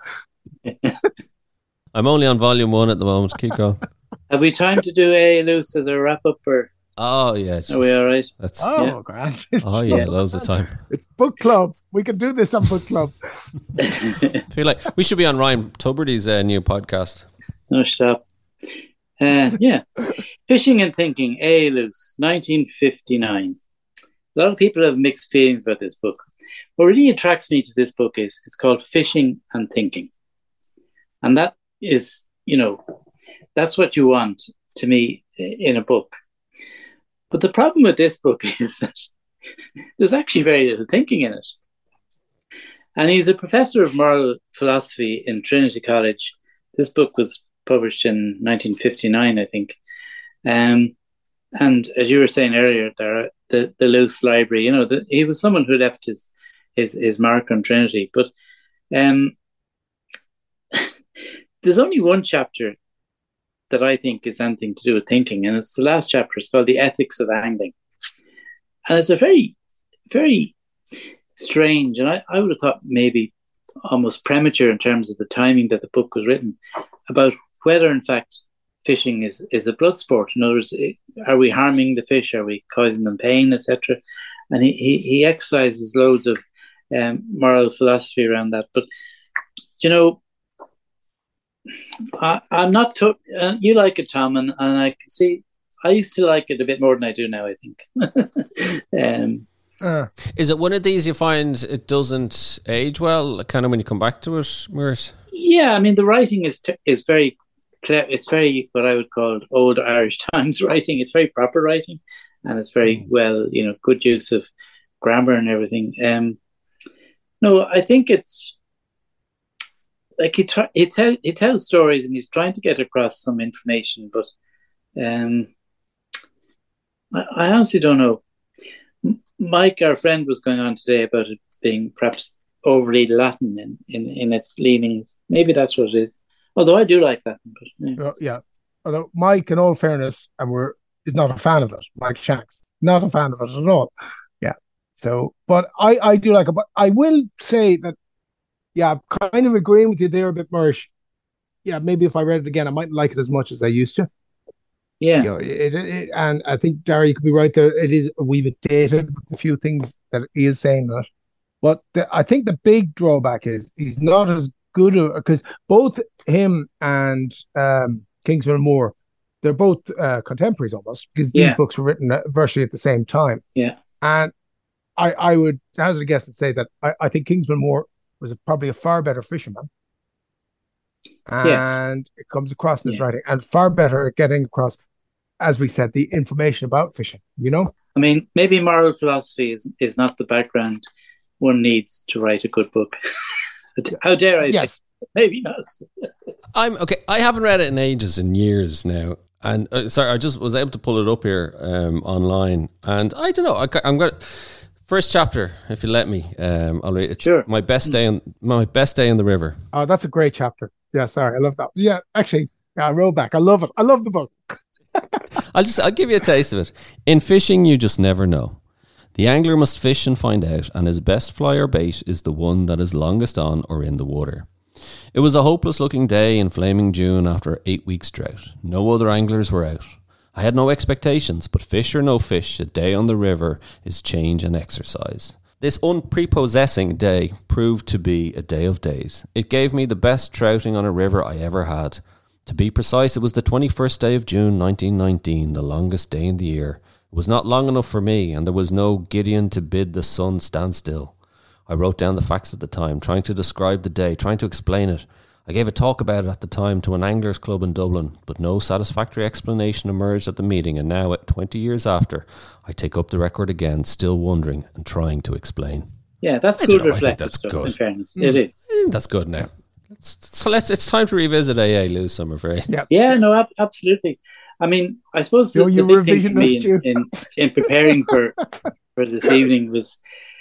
I'm only on volume 1 at the moment. Keep going. Have we time to do a loose as a wrap up, or? Oh yeah, are we all right? Grand. Oh yeah, loads of time. It's book club. We can do this on book club. I feel like we should be on Ryan Tubridy's new podcast. No, stop. Fishing and Thinking, A. Luce, 1959. A lot of people have mixed feelings about this book. What really attracts me to this book is it's called Fishing and Thinking, and that is, that's what you want to me in a book. But the problem with this book is that there's actually very little thinking in it. And he's a professor of moral philosophy in Trinity College. This book was published in 1959, I think. And as you were saying earlier, Dara, the Luce Library, he was someone who left his mark on Trinity. But there's only one chapter that I think is anything to do with thinking, and it's the last chapter. It's called The Ethics of Angling. And it's a very, very strange, and I would have thought maybe almost premature in terms of the timing that the book was written, about whether in fact fishing is a blood sport. In other words, are we harming the fish? Are we causing them pain, etc.? And he exercises loads of moral philosophy around that. But, I'm not. You like it, Tom, and I can see. I used to like it a bit more than I do now, I think. Is it one of these you find it doesn't age well, kind of when you come back to it, Maurice? Yeah, I mean, the writing is very clear. It's very what I would call old Irish Times writing. It's very proper writing, and it's very good use of grammar and everything. No, I think it's like he tells stories and he's trying to get across some information, but I honestly don't know. Mike, our friend, was going on today about it being perhaps overly Latin in its leanings. Maybe that's what it is. Although I do like Latin. But, yeah. although Mike, in all fairness, is not a fan of it. Mike Shanks, not a fan of it at all. Yeah. So, but I do like it. But I will say that, yeah, I'm kind of agreeing with you there a bit, Mersh. Yeah, maybe if I read it again, I mightn't like it as much as I used to. Yeah. And I think Darry, you could be right there. It is a wee bit dated with a few things that he is saying that. But I think the big drawback is he's not as good because both him and Kingsman Moore, they're both contemporaries almost because these books were written virtually at the same time. Yeah. And I would hazard a guess and say that I think Kingsman Moore was probably a far better fisherman. And it comes across in his writing, and far better at getting across, as we said, the information about fishing, I mean, maybe moral philosophy is not the background one needs to write a good book. How dare I say? Maybe not. I'm okay. I haven't read it in ages, in years now. And sorry, I just was able to pull it up here online. And I don't know. I'm going to... First chapter, if you let me, I'll read it. Sure. My best day on the river. Oh, that's a great chapter. Yeah, sorry, I love that. Yeah, actually, roll back. I love it. I love the book. I'll give you a taste of it. In fishing, you just never know. The angler must fish and find out, and his best fly or bait is the one that is longest on or in the water. It was a hopeless-looking day in flaming June after 8 weeks' drought. No other anglers were out. I had no expectations, but fish or no fish, a day on the river is change and exercise. This unprepossessing day proved to be a day of days. It gave me the best trouting on a river I ever had. To be precise, it was the 21st day of June 1919, the longest day in the year. It was not long enough for me, and there was no Gideon to bid the sun stand still. I wrote down the facts at the time, trying to describe the day, trying to explain it. I gave a talk about it at the time to an anglers club in Dublin, but no satisfactory explanation emerged at the meeting, and now, at 20 years after, I take up the record again, still wondering and trying to explain. Yeah, that's good reflective stuff, good. in fairness. It is. That's good now. It's time to revisit AA, Lewis, I'm afraid. Yeah, no, absolutely. I mean, I suppose the big thing for me in preparing for this evening was,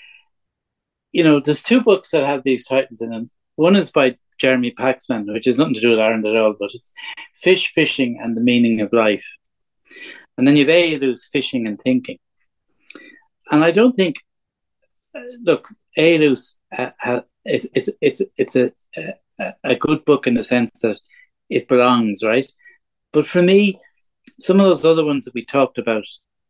there's two books that have these titles in them. One is by Jeremy Paxman, which has nothing to do with Ireland at all, but it's Fish, Fishing and the Meaning of Life. And then you've A. Luce, Fishing and Thinking. And I don't think, look, A. Luce, it's a good book in the sense that it belongs, right? But for me, some of those other ones that we talked about,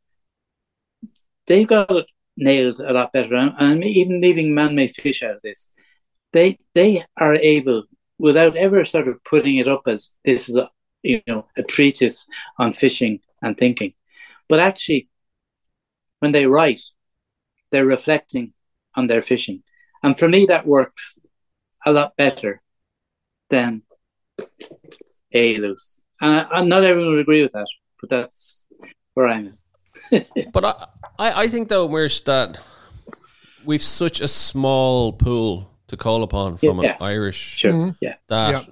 they've got it nailed a lot better. And even leaving Man-Made Fish out of this, they are able, without ever sort of putting it up as this is a treatise on fishing and thinking, but actually, when they write, they're reflecting on their fishing, and for me, that works a lot better than A. Luce. And not everyone would agree with that, but that's where I'm at. But I think though, Mersh, that we've such a small pool to call upon from an Irish that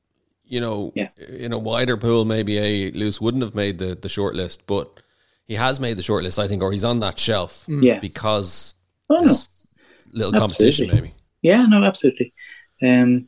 in a wider pool maybe A. Luce wouldn't have made the short list, but he has made the short list, I think, or he's on that shelf because little competition maybe. Yeah, no, absolutely. And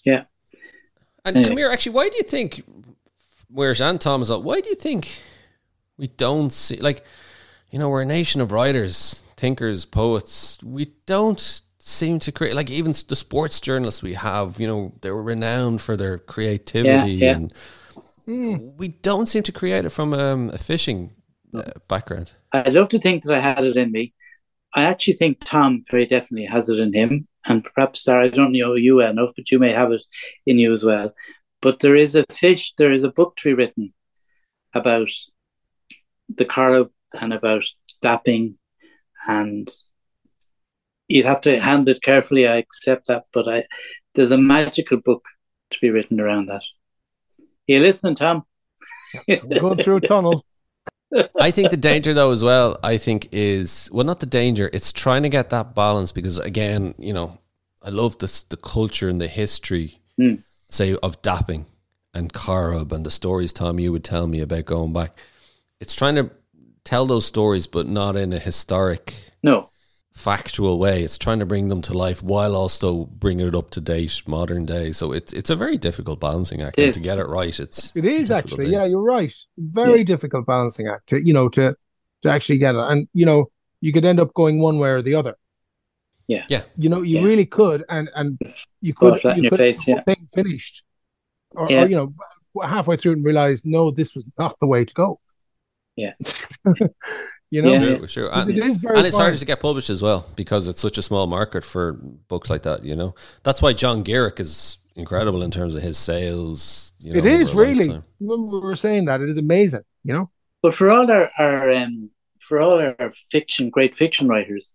come here, actually, why do you think, where's and Thomas, why do you think we don't see, we're a nation of writers, thinkers, poets, we don't seem to create, even the sports journalists we have, they were renowned for their creativity and we don't seem to create it from a fishing background. I'd love to think that I had it in me. I actually think Tom very definitely has it in him, and perhaps Sarah, I don't know you well enough, but you may have it in you as well. But there is a book to be written about the Corrib and about dapping, and you'd have to handle it carefully. I accept that, but there's a magical book to be written around that. Are you listening, Tom? We're going through a tunnel. I think the danger, though, as well, is not the danger. It's trying to get that balance because, again, I love the culture and the history, say, of dapping and Corrib and the stories, Tom, you would tell me about going back. It's trying to tell those stories, but not in a historic factual way. It's trying to bring them to life while also bringing it up to date, modern day. So it's a very difficult balancing act. And to get it right, it is actually. Yeah, you're right. Very difficult balancing act to actually get it. And you could end up going one way or the other. Yeah. You really could, and you could flat in your face, thing finished, or halfway through and realize, no, this was not the way to go. Yeah. Sure. And it's harder to get published as well because it's such a small market for books like that. That's why John Garrick is incredible in terms of his sales. It is really. We were saying that it is amazing. But for all our great fiction writers,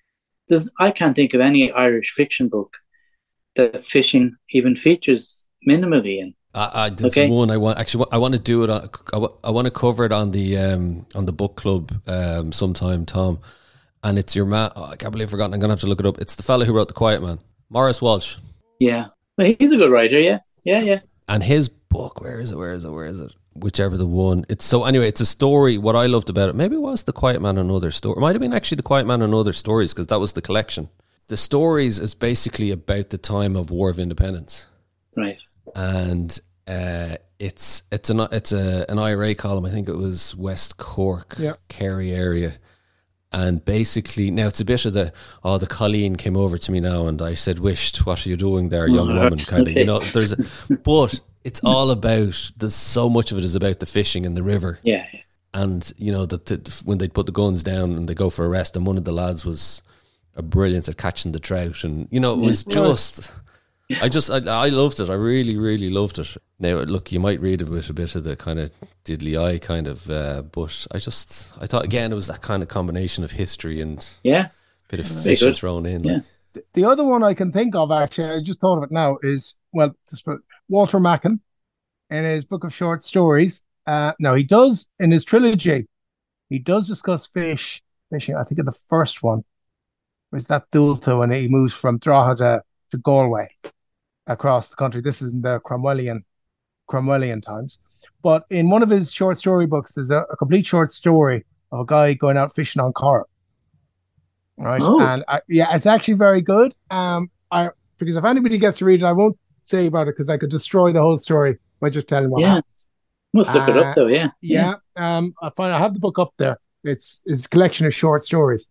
I can't think of any Irish fiction book that fishing even features minimally in. There's one I want to do it. I want to cover it on the book club sometime, Tom. And it's your man. I can't believe I've forgotten. I'm gonna have to look it up. It's the fellow who wrote The Quiet Man, Maurice Walsh. Yeah, well, he's a good writer. Yeah. And his book, where is it? Whichever the one. It's a story. What I loved about it, maybe it was The Quiet Man and Other Stories. It might have been actually The Quiet Man and Other Stories because that was the collection. The stories is basically about the time of War of Independence, right? And it's an IRA column. I think it was West Cork, Kerry area. And basically, now it's a bit of the Colleen came over to me now and I said, "Wished, what are you doing there, young woman?" Kind of, but it's all about, there's so much of it is about the fishing in the river. Yeah. And, when they put the guns down and they go for a rest, and one of the lads was a brilliant at catching the trout. And, it was just, I loved it. I really, really loved it. Now, look, you might read it with a bit of the kind of diddly eye kind of, but I thought, again, it was that kind of combination of history and bit of fishing thrown in. Yeah. The other one I can think of, actually, I just thought of it now, is, Walter Mackin in his book of short stories. Now, he does, in his trilogy, he does discuss fishing. I think in the first one, was that Dulto, and he moves from Drogheda to Galway across the country. This is in the Cromwellian times. But in one of his short story books, there's a complete short story of a guy going out fishing on Corrib. Right. Oh. And it's actually very good. Because if anybody gets to read it, I won't say about it because I could destroy the whole story by just telling what happens. Must look it up though, I have the book up there. It's a collection of short stories.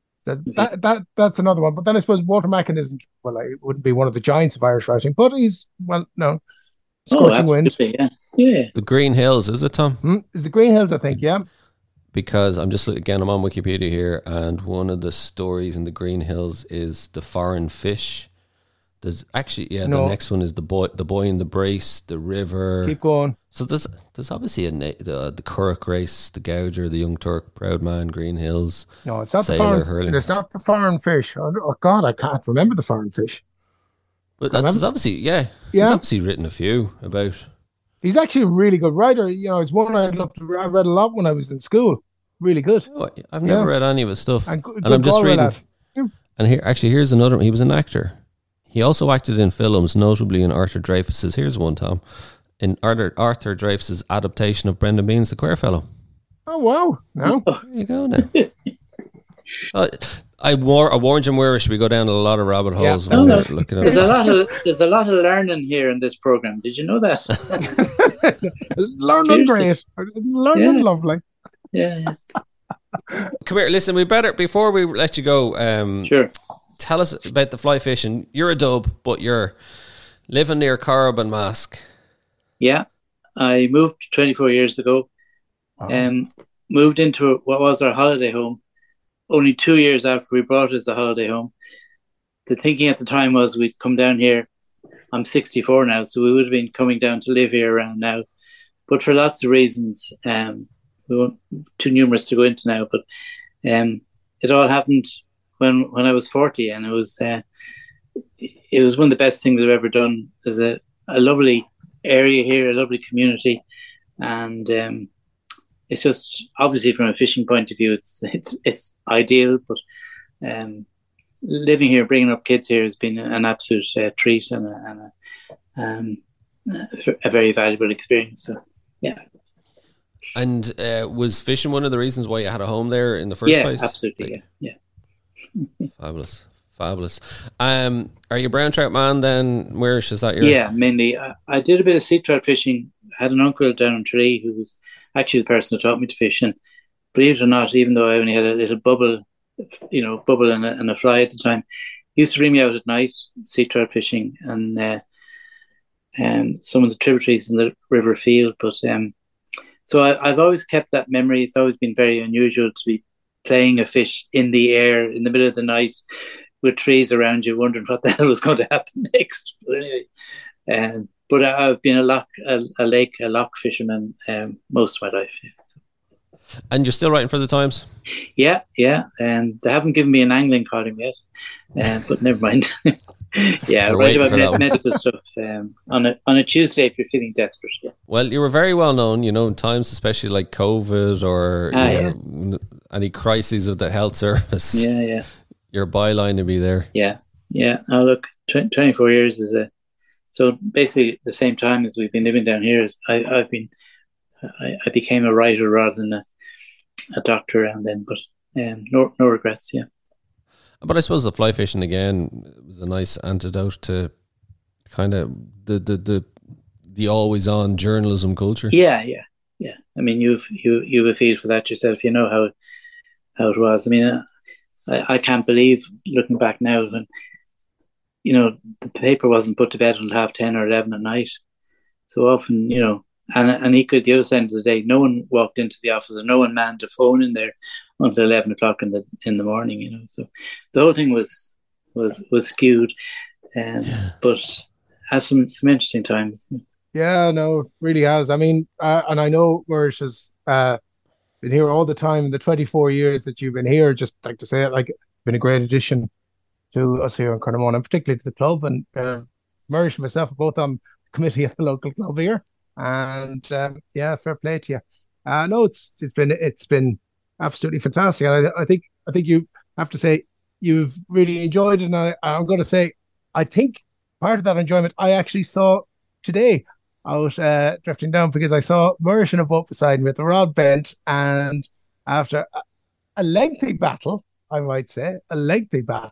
That's another one. But then I suppose Walter Mackin isn't, he wouldn't be one of the giants of Irish writing, but he's, Scorching Wind. Yeah. The Green Hills, is it, Tom? It's the Green Hills, I think, yeah. Because I'm on Wikipedia here, and one of the stories in the Green Hills is the foreign fish. There's actually, the next one is the boy in the brace, the river. Keep going. So there's obviously the Curragh race, the Gouger, the Young Turk, Proud Man, Green Hills. No, it's not It's not the foreign fish. Oh God, I can't remember the foreign fish. But there's obviously, he's obviously written a few about. He's actually a really good writer. It's one I'd love to. I read a lot when I was in school. Really good. Oh, I've never read any of his stuff, and I'm just reading. And here's another one. He was an actor. He also acted in films, notably in Arthur Dreyfuss's. Here's one, Tom. In Arthur Dreyfuss's adaptation of Brendan Behan's The Queer Fellow. Oh wow! No, there you go now. I warned you, Moira, we go down a lot of rabbit holes. Yeah. Looking at there's a lot of learning here in this program. Did you know that? Learning great, learning lovely. Yeah. Come here, listen. We better, before we let you go. Sure. Tell us about the fly fishing. You're a dub, but you're living near Corrib and Mask. Yeah, I moved 24 years ago. Wow. Moved into what was our holiday home. Only 2 years after we brought it as a holiday home. The thinking at the time was we'd come down here. I'm 64 now, so we would have been coming down to live here around now. But for lots of reasons, we weren't too numerous to go into now. But it all happened when I was 40, and it was one of the best things I've ever done. There's a lovely area here, a lovely community, and it's just, obviously from a fishing point of view, it's ideal. But living here, bringing up kids here has been an absolute treat and a very valuable experience. So yeah. And was fishing one of the reasons why you had a home there in the first place? Absolutely. Yeah. Fabulous. Are you a brown trout man then, Mirish? Is that your... Yeah, mainly. I did a bit of sea trout fishing. I had an uncle down in Tralee who was actually the person who taught me to fish. And believe it or not, even though I only had a little bubble and a fly at the time, he used to bring me out at night, sea trout fishing, and some of the tributaries in the River Field. But so I've always kept that memory. It's always been very unusual to be playing a fish in the air in the middle of the night with trees around you, wondering what the hell was going to happen next. But anyway, but I've been a loch fisherman most of my life. Yeah. And you're still writing for the Times? Yeah. They haven't given me an angling column yet, but never mind. Yeah, I write about medical stuff on a Tuesday if you're feeling desperate. Yeah. Well, you were very well known, in times especially like COVID or any crises of the health service. Yeah. Your byline to be there. Yeah. Oh, look, 24 years is so basically the same time as we've been living down here. I became a writer rather than a doctor around then, but no regrets. Yeah. But I suppose the fly fishing again was a nice antidote to kind of the always on journalism culture. Yeah. I mean, you've a feel for that yourself. You know how it was. I mean, I can't believe looking back now when the paper wasn't put to bed until 10:30 or 11 at night. So often, and equally the other side of the day, no one walked into the office and no one manned a phone in there until 11 o'clock in the morning. So the whole thing was skewed, but has some interesting times. Yeah, no, it really has. I mean, and I know Mirish has been here all the time in the 24 years that you've been here. Just like to say it, like, been a great addition to us here in Carnamona, and particularly to the club. And Mirish and myself are both on the committee at the local club here. And fair play to you. No, it's been absolutely fantastic. And I think you have to say you've really enjoyed it. And I'm going to say, I think part of that enjoyment I actually saw today. I was drifting down because I saw Mirish in a boat beside me with the rod bent, and after a lengthy battle, I might say, I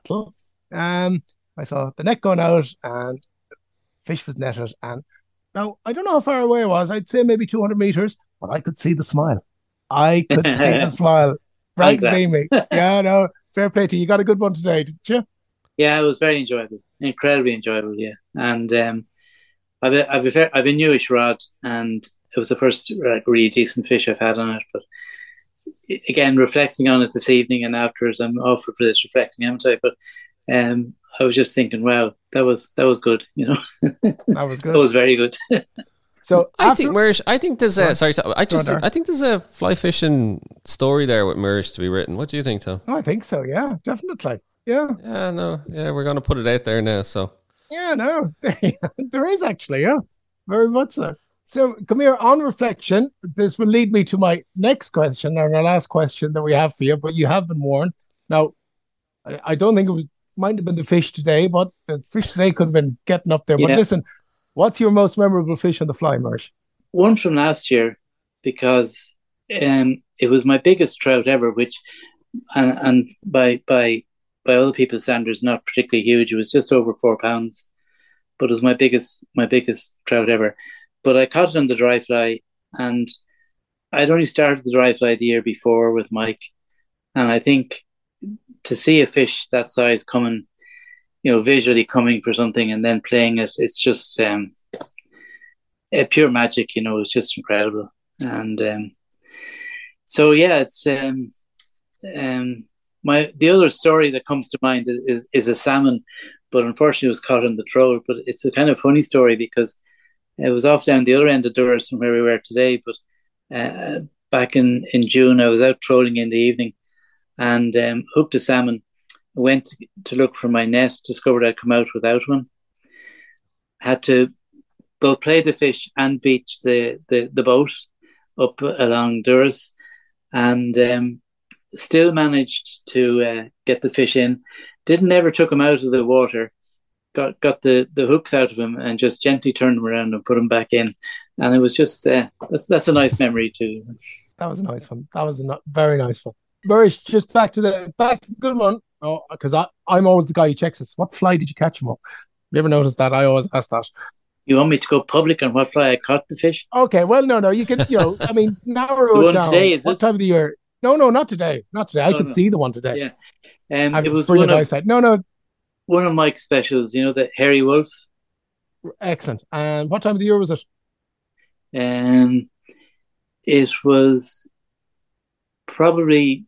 saw the net going out and fish was netted. And now, I don't know how far away I was. I'd say maybe 200 meters, but I could see the smile. Bright gleaming. Yeah, no, fair play to you. You got a good one today, didn't you? Yeah, it was very enjoyable. Incredibly enjoyable, yeah. And I've a newish rod, and it was the first really decent fish I've had on it. But again, reflecting on it this evening and afterwards, I'm offered for this reflecting, haven't I? But I was just thinking, wow, that was good. That was good. That was very good. So I think there's a fly fishing story there with Mirish to be written. What do you think, Tom? I think so. Yeah, definitely. Yeah. Yeah. No. Yeah, we're going to put it out there now. So. Yeah. No. There is actually. Yeah. Very much so. So come here, on reflection. This will lead me to my next question, or the last question that we have for you. But you have been warned. Now, I don't think might have been the fish today, but the fish today could have been getting up there. But listen, what's your most memorable fish on the fly, Mirish? One from last year, because it was my biggest trout ever, which, and by other people's standards, not particularly huge. It was just over 4 pounds, but it was my biggest trout ever. But I caught it on the dry fly, and I'd only started the dry fly the year before with Mike, and I think to see a fish that size coming, visually coming for something and then playing it, it's just pure magic. It's just incredible. And so yeah, it's the other story that comes to mind is a salmon, but unfortunately it was caught in the troll. But it's a kind of funny story because it was off down the other end of Durrus from where we were today. But back in June, I was out trolling in the evening and hooked a salmon. Went to look for my net, discovered I'd come out without one. Had to both play the fish and beach the boat up along Durrus, and still managed to get the fish in. Didn't ever took him out of the water. Got the hooks out of him and just gently turned him around and put him back in. And it was just that's a nice memory too. That was a nice one. That was a very nice one. Mirish, just back to the good one. Oh, because I'm always the guy who checks this. What fly did you catch him on? Have you ever noticed that? I always ask that. You want me to go public on what fly I caught the fish? Okay, well, no, you can, I mean, narrow The it one down. today, is What it? time of the year? No, not today. Not today. I Oh, could no. see the one today. Yeah. It It was brilliant eyesight. No, one of Mike's specials, the hairy wolves. excellent. And what time of the year was it? It was probably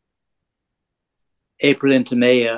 April into May.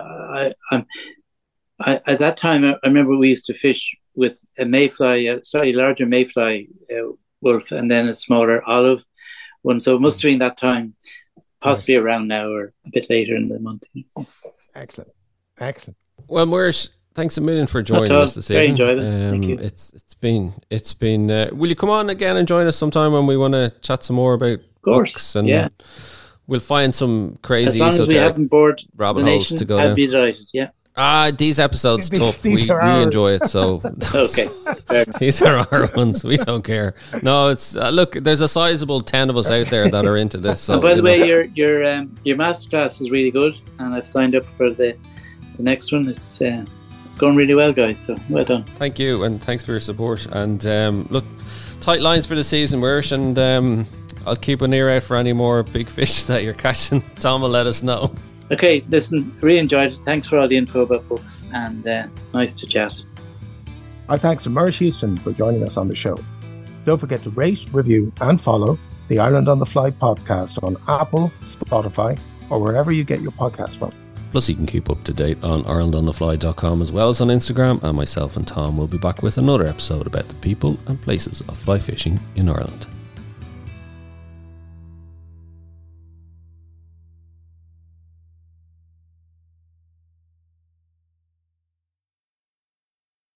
At that time, I remember we used to fish with a mayfly, a slightly larger mayfly wolf, and then a smaller olive one. So it must have been that time, possibly around now or a bit later in the month. Excellent. Well, Maurice, thanks a million for joining us this evening. Very enjoyable. Thank you. It's been. Will you come on again and join us sometime when we want to chat some more about books? And yeah. We'll find some crazy as long as we haven't bored rabbit the holes nation, to go I'd down. be delighted. Yeah. These episodes tough. These We are ours. enjoy it, so Okay. Fair enough. these are our ones. We don't care. No, it's look. There's a sizable 10 of us out there that are into this. So, And by the way, your masterclass is really good, and I've signed up for the next one. It's going really well, guys. So well done. thank you, and thanks for your support. And look, tight lines for the season, Maurice, and I'll keep an ear out for any more big fish that you're catching. Tom will let us know. Okay, listen, really enjoyed it. Thanks for all the info about books, and nice to chat. Our thanks to Maurice Houston for joining us on the show. Don't forget to rate, review, and follow the Ireland on the Fly podcast on Apple, Spotify, or wherever you get your podcasts from. Plus, you can keep up to date on IrelandOnTheFly.com as well as on Instagram. And myself and Tom will be back with another episode about the people and places of fly fishing in Ireland.